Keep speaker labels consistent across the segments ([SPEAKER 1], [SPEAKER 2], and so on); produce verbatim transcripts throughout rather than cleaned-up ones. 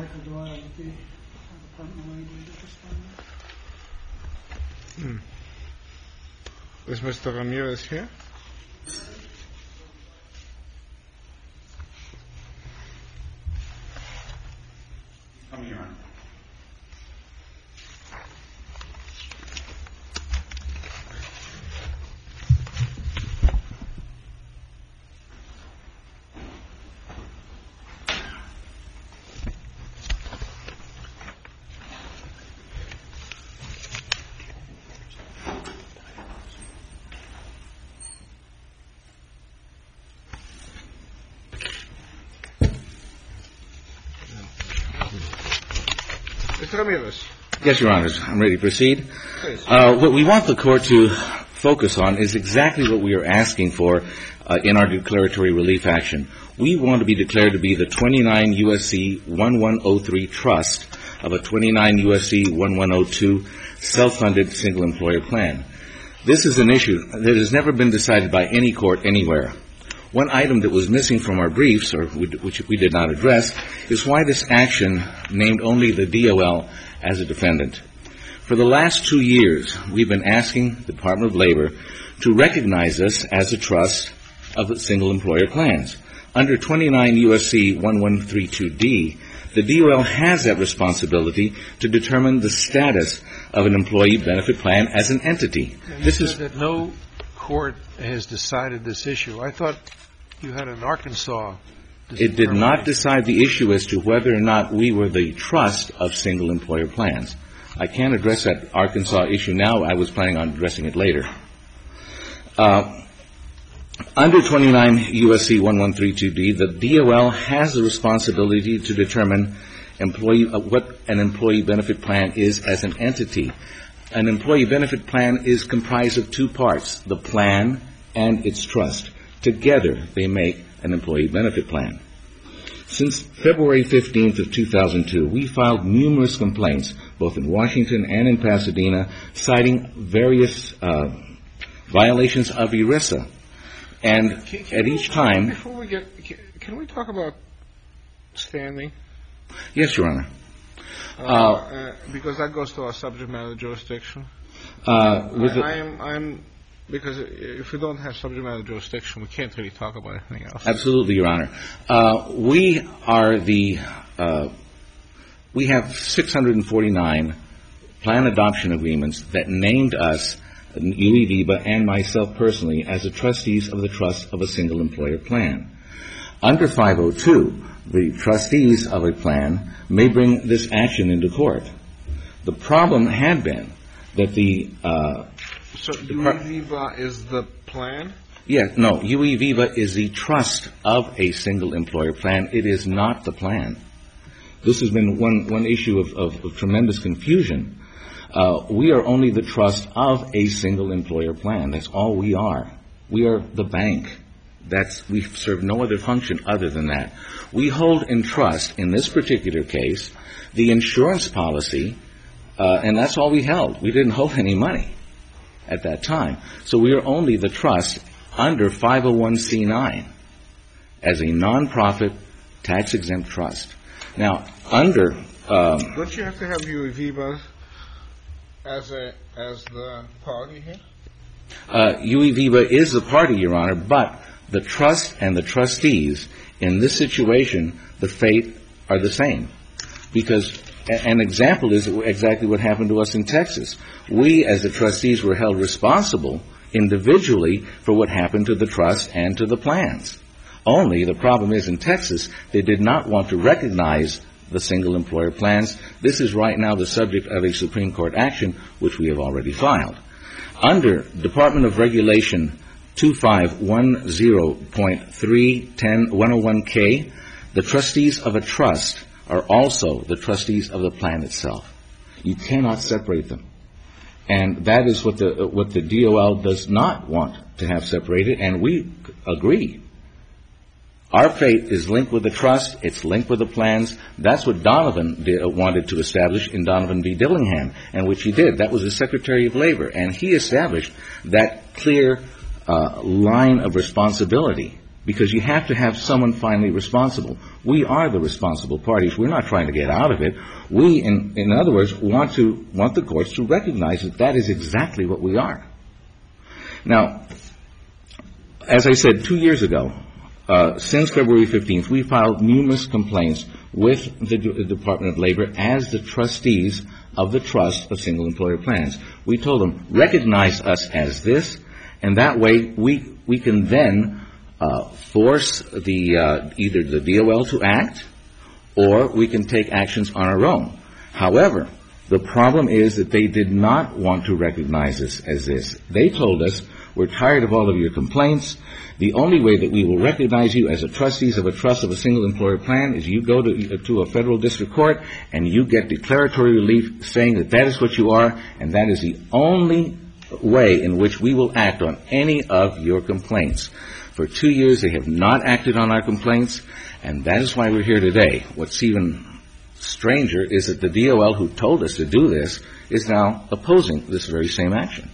[SPEAKER 1] Michael Doyle with the Department of Labor to respond.
[SPEAKER 2] Hmm. Is Mister Ramirez here?
[SPEAKER 3] Coming on.
[SPEAKER 2] Mister Ramirez.
[SPEAKER 3] Yes, Your Honors. I'm ready to proceed. Uh, what we want the Court to focus on is exactly what we are asking for uh, in our declaratory relief action. We want to be declared to be the twenty-nine U S C eleven oh three trust of a twenty-nine U S C eleven oh two self-funded single-employer plan. This is an issue that has never been decided by any court anywhere. One item that was missing from our briefs, or which we did not address, is why this action named only the D O L as a defendant. For the last two years, we've been asking the Department of Labor to recognize us as a trust of single-employer plans. Under twenty-nine U S C eleven thirty-two D, the D O L has that responsibility to determine the status of an employee benefit plan as an entity.
[SPEAKER 4] Now, this is that no court has decided this issue. I thought you had an Arkansas.
[SPEAKER 3] It did not decide the issue as to whether or not we were the trust of single-employer plans. I can't address that Arkansas issue now. I was planning on addressing it later. Uh, under twenty-nine U S C eleven thirty-two D, the D O L has the responsibility to determine employee uh, what an employee benefit plan is as an entity. An employee benefit plan is comprised of two parts, the plan and its trust. Together, they make an employee benefit plan. Since February fifteenth of two thousand two, we filed numerous complaints, both in Washington and in Pasadena, citing various uh, violations of ERISA. And
[SPEAKER 2] Can, can
[SPEAKER 3] at
[SPEAKER 2] we,
[SPEAKER 3] each time...
[SPEAKER 2] Before we get... Can, can we talk about standing?
[SPEAKER 3] Yes, Your Honor.
[SPEAKER 2] Uh, uh, because that goes to our subject matter jurisdiction.
[SPEAKER 3] Uh, with
[SPEAKER 2] I, I'm... I'm Because if we don't have subject matter jurisdiction, we can't really talk about anything else.
[SPEAKER 3] Absolutely, Your Honor. Uh, we are the, uh, we have six hundred forty-nine plan adoption agreements that named us, U E VIVA and myself personally, as the trustees of the trust of a single employer plan. Under five oh two, the trustees of a plan may bring this action into court. The problem had been that the, uh,
[SPEAKER 2] So U E VIVA is the plan?
[SPEAKER 3] Yes, no, U E VIVA is the trust of a single employer plan. It is not the plan. This has been one, one issue of, of, of tremendous confusion. Uh, we are only the trust of a single employer plan. That's all we are. We are the bank. That's, we serve no other function other than that. We hold in trust, in this particular case, the insurance policy, uh, and that's all we held. We didn't hold any money at that time. So we are only the trust under five oh one c nine as a non-profit tax-exempt trust. Now, under... Um,
[SPEAKER 2] Don't you have to have U E VIVA as a as the party here?
[SPEAKER 3] uh, U E VIVA is the party, Your Honor, but the trust and the trustees, in this situation, the fate are the same. Because an example is exactly what happened to us in Texas. We, as the trustees, were held responsible individually for what happened to the trust and to the plans. Only the problem is in Texas, they did not want to recognize the single employer plans. This is right now the subject of a Supreme Court action, which we have already filed. Under Department of Regulation twenty-five ten point three ten one oh one K, the trustees of a trust are also the trustees of the plan itself. You cannot separate them. And that is what the what the D O L does not want to have separated, and we agree. Our fate is linked with the trust. It's linked with the plans. That's what Donovan did, uh, wanted to establish in Donovan v. Dillingham, and which he did. That was the Secretary of Labor, and he established that clear uh, line of responsibility because you have to have someone finally responsible. We are the responsible parties. We're not trying to get out of it. We, in, in other words, want to want the courts to recognize that that is exactly what we are. Now, as I said, two years ago, uh, since February fifteenth, we filed numerous complaints with the D- Department of Labor as the trustees of the Trust of Single Employer Plans. We told them, recognize us as this, and that way we we can then uh, force the uh, either the D O L to act, or we can take actions on our own. However, the problem is that they did not want to recognize us as this. They told us, we're tired of all of your complaints. The only way that we will recognize you as a trustees of a trust of a single employer plan is you go to, to a federal district court and you get declaratory relief saying that that is what you are, and that is the only way in which we will act on any of your complaints. For two years, they have not acted on our complaints, and that is why we're here today. What's even stranger is that the D O L who told us to do this is now opposing this very same action.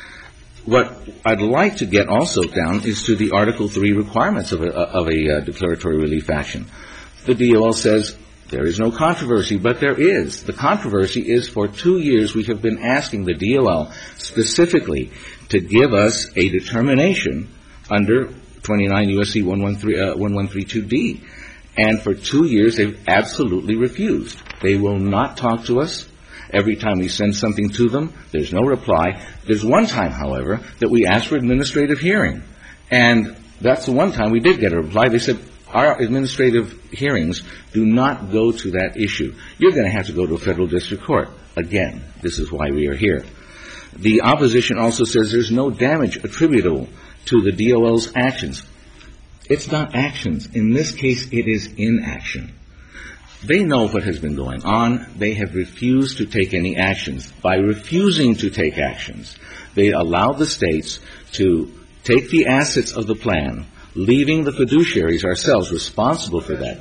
[SPEAKER 3] What I'd like to get also down is to the Article three requirements of a, of a uh, declaratory relief action. The D O L says there is no controversy, but there is. The controversy is for two years we have been asking the D O L specifically to give us a determination under twenty-nine U S C one thirteen D. And for two years they've absolutely refused. They will not talk to us. Every time we send something to them, there's no reply. There's one time, however, that we asked for administrative hearing. And that's the one time we did get a reply. They said, our administrative hearings do not go to that issue. You're going to have to go to a federal district court. Again, this is why we are here. The opposition also says there's no damage attributable to the D O L's actions. It's not actions. In this case, it is inaction. They know what has been going on. They have refused to take any actions. By refusing to take actions, they allow the states to take the assets of the plan, leaving the fiduciaries ourselves responsible for that.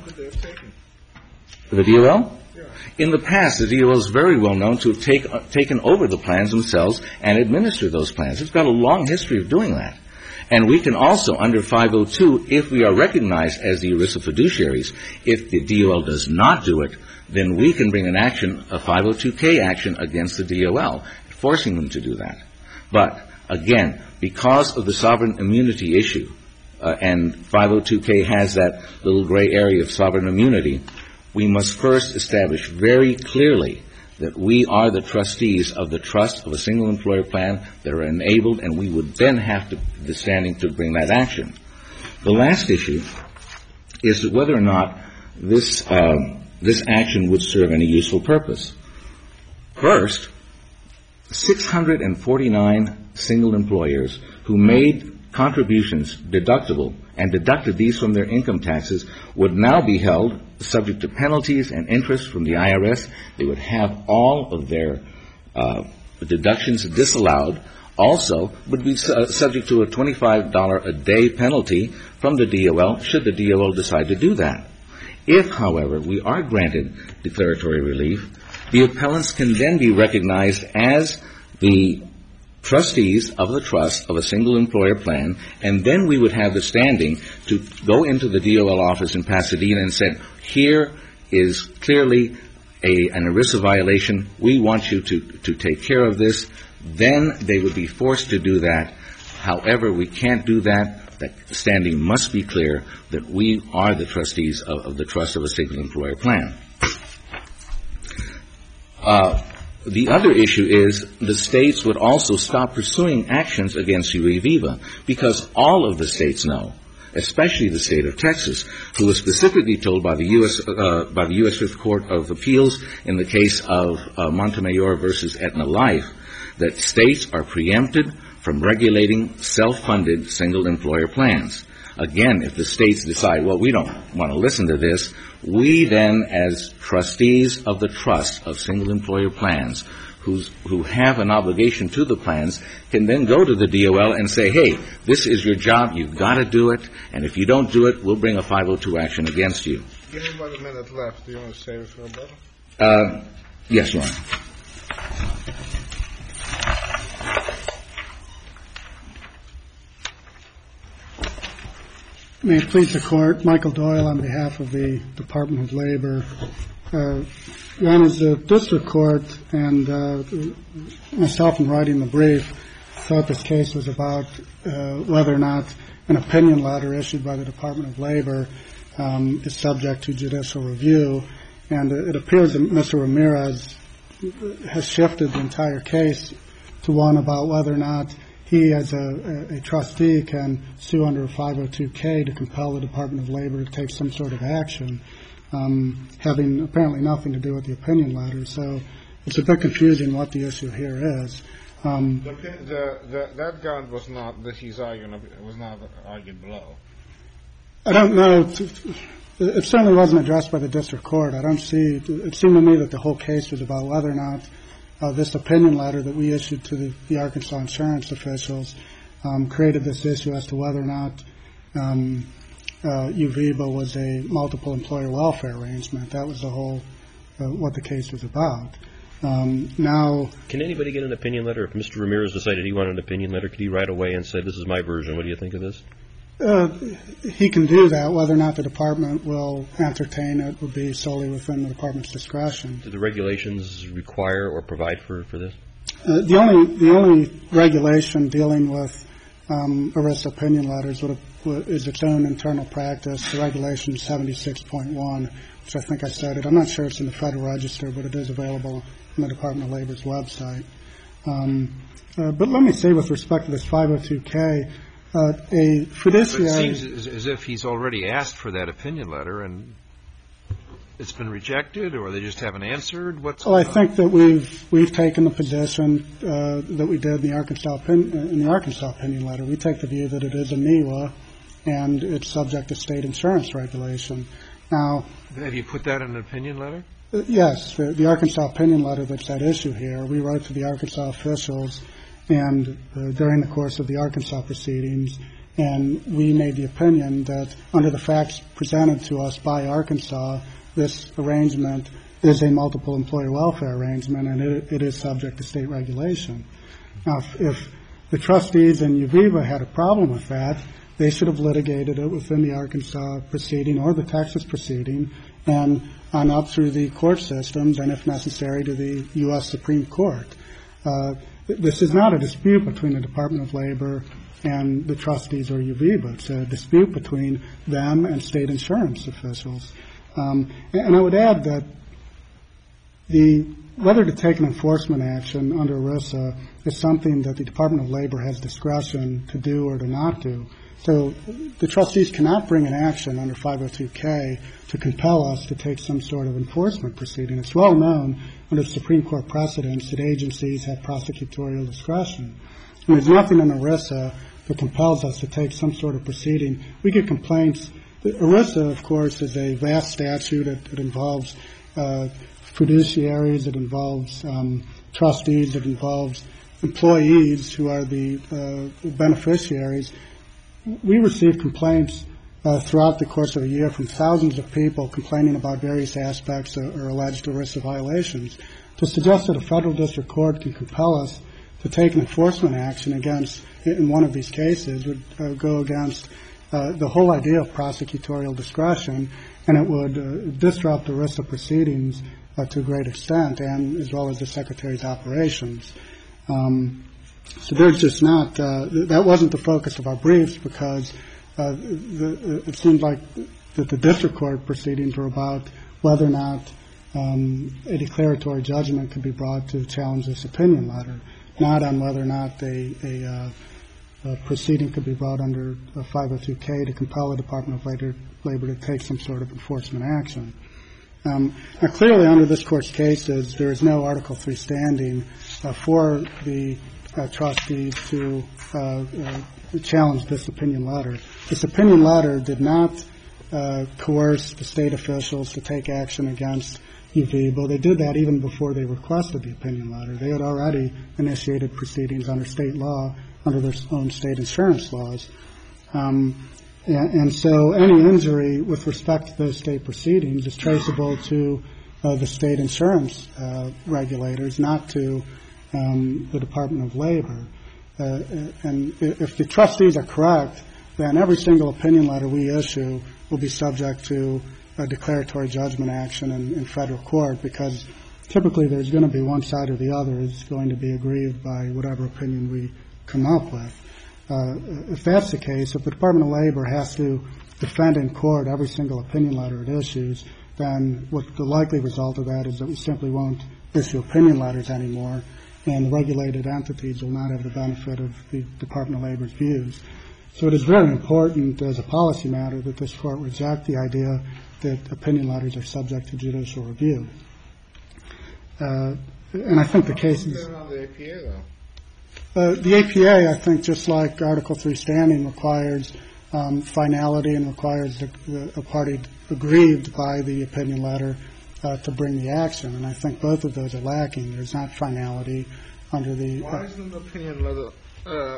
[SPEAKER 3] The D O L? In the past, the D O L is very well known to have take, uh, taken over the plans themselves and administer those plans. It's got a long history of doing that. And we can also, under five oh two, if we are recognized as the ERISA fiduciaries, if the D O L does not do it, then we can bring an action, a five oh two K action against the D O L, forcing them to do that. But, again, because of the sovereign immunity issue, uh, and five oh two K has that little gray area of sovereign immunity, we must first establish very clearly that we are the trustees of the trust of a single employer plan that are enabled, and we would then have to, the standing to bring that action. The last issue is whether or not this, um, this action would serve any useful purpose. First, six hundred forty-nine single employers who made contributions deductible and deducted these from their income taxes would now be held subject to penalties and interest from the I R S. They would have all of their uh, deductions disallowed. Also, would be su- subject to a twenty-five dollars a day penalty from the D O L should the D O L decide to do that. If, however, we are granted declaratory relief, the appellants can then be recognized as the trustees of the trust of a single employer plan, and then we would have the standing to go into the D O L office in Pasadena and say, here is clearly a, an ERISA violation. We want you to, to take care of this. Then they would be forced to do that. However, we can't do that. That standing must be clear that we are the trustees of, of the trust of a single employer plan. Uh, The other issue is the states would also stop pursuing actions against U E Viva, because all of the states know, especially the state of Texas, who was specifically told by the U S uh, by the U S Fifth Court of Appeals in the case of uh, Montemayor versus Aetna Life, that states are preempted from regulating self-funded single employer plans. Again, if the states decide, well, we don't want to listen to this, we then, as trustees of the trust of single employer plans, who's, who have an obligation to the plans, can then go to the D O L and say, hey, this is your job, you've got to do it, and if you don't do it, we'll bring a five oh two action against you.
[SPEAKER 2] Give me about a minute left. Do you want to save it for a bit?
[SPEAKER 3] Uh, yes, Your Honor.
[SPEAKER 1] May it please the Court, Michael Doyle on behalf of the Department of Labor. Uh, Your Honor, the district court and uh, myself in writing the brief thought this case was about uh, whether or not an opinion letter issued by the Department of Labor um, is subject to judicial review. And it appears that Mister Ramirez has shifted the entire case to one about whether or not he, as a, a, a trustee, can sue under five oh two K to compel the Department of Labor to take some sort of action, um, having apparently nothing to do with the opinion letter. So it's a bit confusing what the issue here is. Um,
[SPEAKER 2] the, the, the, that ground was not that he's arguing was not argued below.
[SPEAKER 1] I don't know. It certainly wasn't addressed by the district court. I don't see. It seemed to me that the whole case was about whether or not Uh, this opinion letter that we issued to the, the Arkansas insurance officials um, created this issue as to whether or not um, uh, U V B A was a multiple employer welfare arrangement. That was the whole uh, what the case was about. Um, now,
[SPEAKER 5] can anybody get an opinion letter? If Mister Ramirez decided he wanted an opinion letter, could he write away and say, "This is my version. What do you think of this?"
[SPEAKER 1] Uh, he can do that. Whether or not the department will entertain it would be solely within the department's discretion.
[SPEAKER 5] Do the regulations require or provide for, for this?
[SPEAKER 1] Uh, the only the only regulation dealing with um, ERISA opinion letters would have, is its own internal practice. The regulation seventy-six point one, which I think I cited. I'm not sure it's in the Federal Register, but it is available on the Department of Labor's website. Um, uh, but let me say, with respect to this five oh two K. Uh, a fiduciary.
[SPEAKER 4] It seems as, as if he's already asked for that opinion letter and it's been rejected, or they just haven't answered. What's
[SPEAKER 1] oh, I think that we've we've taken the position uh, that we did in the Arkansas opinion, in the Arkansas opinion letter. We take the view that it is a N E W A and it's subject to state insurance regulation. Now,
[SPEAKER 4] have you put that in an opinion letter?
[SPEAKER 1] Uh, yes, the, the Arkansas opinion letter that's at issue here. We wrote to the Arkansas officials. And uh, during the course of the Arkansas proceedings, and we made the opinion that under the facts presented to us by Arkansas, this arrangement is a multiple employer welfare arrangement, and it, it is subject to state regulation. Now, if, if the trustees in U V B A had a problem with that, they should have litigated it within the Arkansas proceeding or the Texas proceeding and on up through the court systems and, if necessary, to the U S Supreme Court. Uh, This is not a dispute between the Department of Labor and the trustees or U V B A. It's a dispute between them and state insurance officials. Um, and I would add that the whether to take an enforcement action under ERISA is something that the Department of Labor has discretion to do or to not do. So the trustees cannot bring an action under five oh two K to compel us to take some sort of enforcement proceeding. It's well known under Supreme Court precedents that agencies have prosecutorial discretion. And there's nothing in ERISA that compels us to take some sort of proceeding. We get complaints. ERISA, of course, is a vast statute. It, it involves uh, fiduciaries. It involves um, trustees. It involves employees who are the uh, beneficiaries. We receive complaints uh, throughout the course of a year from thousands of people complaining about various aspects or, or alleged ERISA violations. To suggest that a federal district court can compel us to take an enforcement action against, in one of these cases, would uh, go against uh, the whole idea of prosecutorial discretion, and it would uh, disrupt ERISA proceedings uh, to a great extent, and as well as the Secretary's operations. Um, So there's just not, uh, that wasn't the focus of our briefs because uh, the, it seemed like that the district court proceedings were about whether or not um, a declaratory judgment could be brought to challenge this opinion letter, not on whether or not a, a, uh, a proceeding could be brought under five oh two K to compel the Department of Labor, Labor to take some sort of enforcement action. Um, now, clearly, under this Court's cases, there is no Article three standing uh, for the Uh, trustees to uh, uh, challenge this opinion letter. This opinion letter did not uh, coerce the state officials to take action against U V B A. They did that even before they requested the opinion letter. They had already initiated proceedings under state law, under their own state insurance laws. Um, and, and so any injury with respect to those state proceedings is traceable to uh, the state insurance uh, regulators, not to Um, the Department of Labor. Uh, and if the trustees are correct then every single opinion letter we issue will be subject to a declaratory judgment action in, in federal court, because typically there's going to be one side or the other is going to be aggrieved by whatever opinion we come up with. Uh, if that's the case, if the Department of Labor has to defend in court every single opinion letter it issues, then what the likely result of that is that we simply won't issue opinion letters anymore, and the regulated entities will not have the benefit of the Department of Labor's views. So it is very important as a policy matter that this Court reject the idea that opinion letters are subject to judicial review. Uh, and I think the case is...
[SPEAKER 2] the A P A, though?
[SPEAKER 1] Uh, the A P A, I think, just like Article three standing, requires um, finality and requires the, the, a party aggrieved by the opinion letter uh, to bring the action. And I think both of those are lacking. There's not finality under the...
[SPEAKER 2] Why uh, isn't the opinion letter... Uh,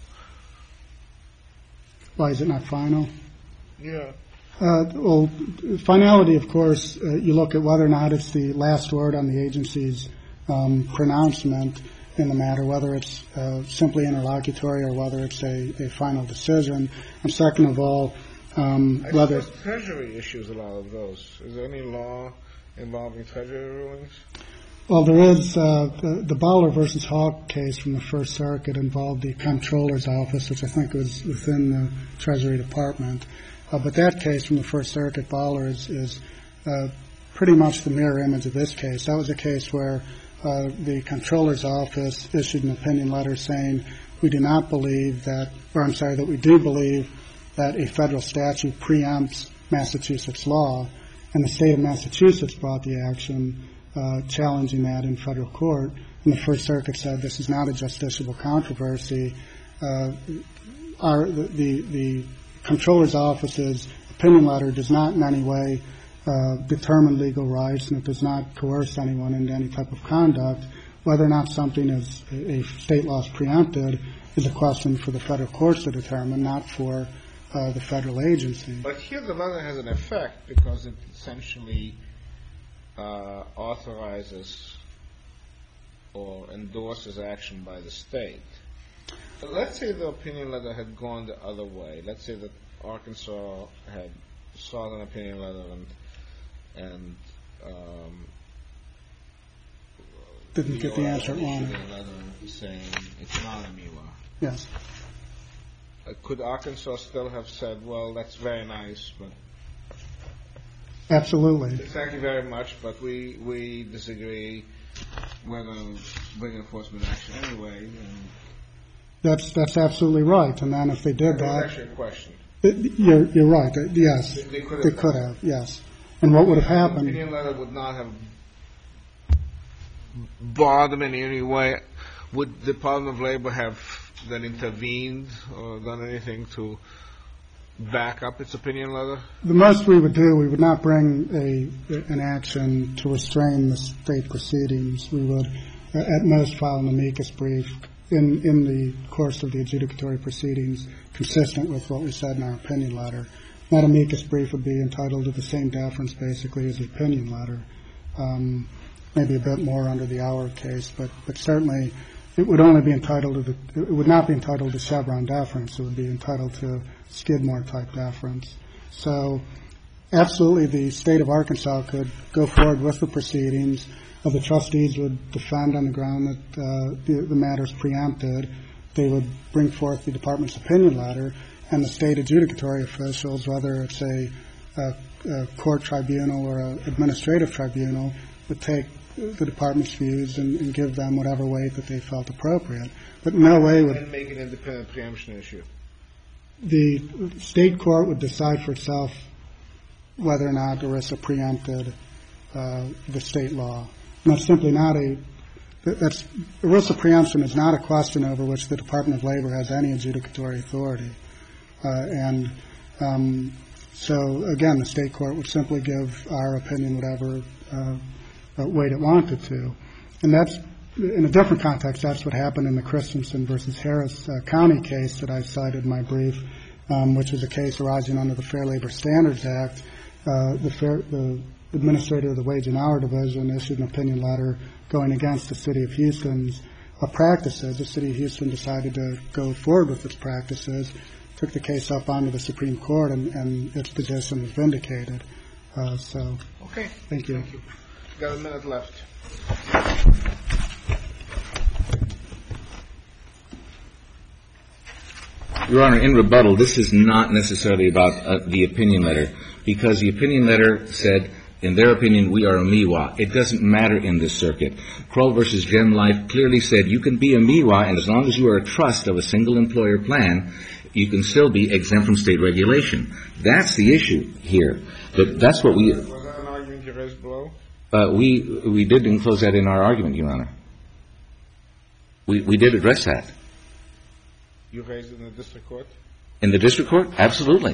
[SPEAKER 1] why is it not final?
[SPEAKER 2] Yeah.
[SPEAKER 1] Uh, well, finality, of course, uh, you look at whether or not it's the last word on the agency's um, pronouncement in the matter, whether it's uh, simply interlocutory or whether it's a, a final decision. And second of all, um,
[SPEAKER 2] I
[SPEAKER 1] whether...
[SPEAKER 2] suppose Treasury issues a lot of those. Is there any law involving Treasury rulings?
[SPEAKER 1] Well, there is. Uh, the, the Bowler versus Hawk case from the First Circuit involved the Comptroller's Office, which I think was within the Treasury Department. Uh, but that case from the First Circuit, Bowler, is, is uh, pretty much the mirror image of this case. That was a case where uh, the Comptroller's Office issued an opinion letter saying we do not believe that, or I'm sorry, that we do believe that a federal statute preempts Massachusetts law, and the state of Massachusetts brought the action uh, challenging that in federal court. And the First Circuit said this is not a justiciable controversy. Uh, our, the, the, the Comptroller's Office's opinion letter does not in any way uh, determine legal rights, and it does not coerce anyone into any type of conduct. Whether or not something is a, a state law is preempted is a question for the federal courts to determine, not for uh, the federal agency.
[SPEAKER 2] But here the letter has an effect because it essentially uh, authorizes or endorses action by the state. But let's say the opinion letter had gone the other way. Let's say that Arkansas had sought an opinion letter and and um,
[SPEAKER 1] didn't get the answer it wanted.
[SPEAKER 2] A letter saying it's not a M I L A.
[SPEAKER 1] Yes.
[SPEAKER 2] Uh, could Arkansas still have said, "Well, that's very nice, but
[SPEAKER 1] absolutely.
[SPEAKER 2] Thank you very much, but we we disagree. We're going to bring enforcement action anyway." And
[SPEAKER 1] That's that's absolutely right. And then if they did
[SPEAKER 2] that,
[SPEAKER 1] that,
[SPEAKER 2] that's actually a question.
[SPEAKER 1] It, you're you're right. Uh, yes,
[SPEAKER 2] they, they could have.
[SPEAKER 1] They could have. Yes. And what would have happened?
[SPEAKER 2] The opinion letter would not have barred them in any way. Would the Department of Labor have then intervened or done anything to back up its opinion letter?
[SPEAKER 1] The most we would do, we would not bring a an action to restrain the state proceedings. We would, uh, at most, file an amicus brief in in the course of the adjudicatory proceedings, consistent with what we said in our opinion letter. That amicus brief would be entitled to the same deference, basically, as the opinion letter. Um, maybe a bit more under the Auer case, but but certainly it would only be entitled to the. It would not be entitled to Chevron deference. It would be entitled to Skidmore type deference. So, absolutely, the state of Arkansas could go forward with the proceedings. Uh, the trustees would defend on the ground that uh, the, the matter is preempted. They would bring forth the department's opinion letter, and the state adjudicatory officials, whether it's a, a, a court tribunal or an administrative tribunal, would take the department's views and, and give them whatever weight that they felt appropriate. But in no way would...
[SPEAKER 2] And make an independent preemption issue.
[SPEAKER 1] The state court would decide for itself whether or not ERISA preempted uh, the state law. And that's simply not a... That's, ERISA preemption is not a question over which the Department of Labor has any adjudicatory authority. Uh, and um, so, again, the state court would simply give our opinion whatever uh, weight it wanted to. And that's, in a different context, that's what happened in the Christensen versus Harris uh, County case that I cited in my brief, um, which is a case arising under the Fair Labor Standards Act. Uh, the, fair, the administrator of the Wage and Hour Division issued an opinion letter going against the City of Houston's uh, practices. The City of Houston decided to go forward with its practices, took the case up onto the Supreme Court, and, and its position was vindicated. Uh, so,
[SPEAKER 2] okay.
[SPEAKER 1] Thank you.
[SPEAKER 2] Thank you. Got a minute left.
[SPEAKER 3] Your Honor, in rebuttal, this is not necessarily about uh, the opinion letter, because the opinion letter said, in their opinion, we are a M I W A. It doesn't matter in this circuit. Kroll versus Gem Life clearly said you can be a M I W A, and as long as you are a trust of a single employer plan, you can still be exempt from state regulation. That's the issue here. But that's what we...
[SPEAKER 2] Was that an argument you raised below?
[SPEAKER 3] Uh, we we did enclose that in our argument, Your Honor. We we did address that.
[SPEAKER 2] You raised it in the district court?
[SPEAKER 3] In the district court? Absolutely.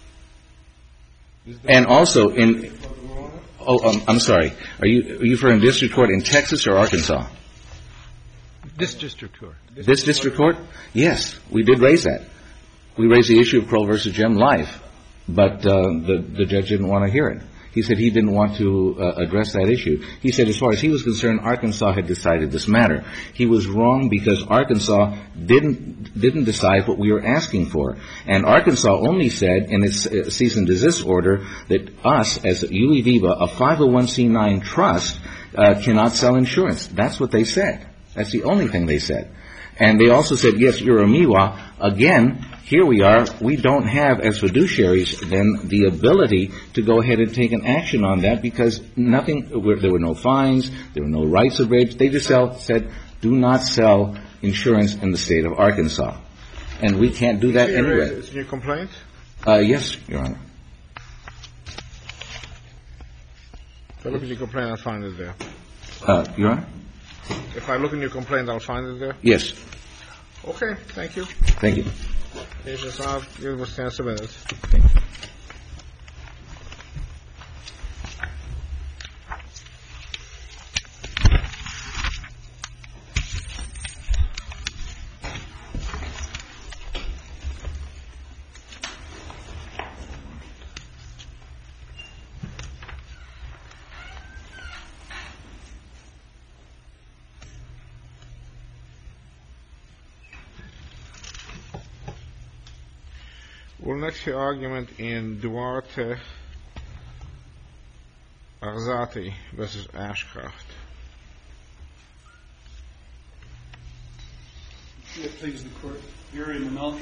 [SPEAKER 3] And also in... Oh, um, I'm sorry. Are you are you referring to district court in Texas or Arkansas?
[SPEAKER 4] This district court.
[SPEAKER 3] This district court? Yes, we did raise that. We raised the issue of Kroll versus Gem Life, but uh, the the judge didn't want to hear it. He said he didn't want to uh, address that issue. He said as far as he was concerned, Arkansas had decided this matter. He was wrong because Arkansas didn't didn't decide what we were asking for. And Arkansas only said in its uh, cease and desist order that us, as U E Viva, a five oh one c nine trust, uh, cannot sell insurance. That's what they said. That's the only thing they said. And they also said, yes, you're a M I W A. Again, here we are. We don't have, as fiduciaries, then the ability to go ahead and take an action on that because nothing, there were no fines, there were no rights of rage. They just sell, said, do not sell insurance in the state of Arkansas. And we can't do that anyway.
[SPEAKER 2] Is it in your complaint?
[SPEAKER 3] Uh, yes, Your Honor.
[SPEAKER 2] If I look at your complaint, I'll find it there.
[SPEAKER 3] Uh, Your Honor?
[SPEAKER 2] If I look in your complaint, I'll find it there?
[SPEAKER 3] Yes.
[SPEAKER 2] Okay, thank you.
[SPEAKER 3] Thank you.
[SPEAKER 2] Patience, I'll give us ten minutes.
[SPEAKER 3] Thank you.
[SPEAKER 2] We'll next hear argument in Duarte Arzati versus Ashcroft.
[SPEAKER 6] Please, the court. Gary Manalka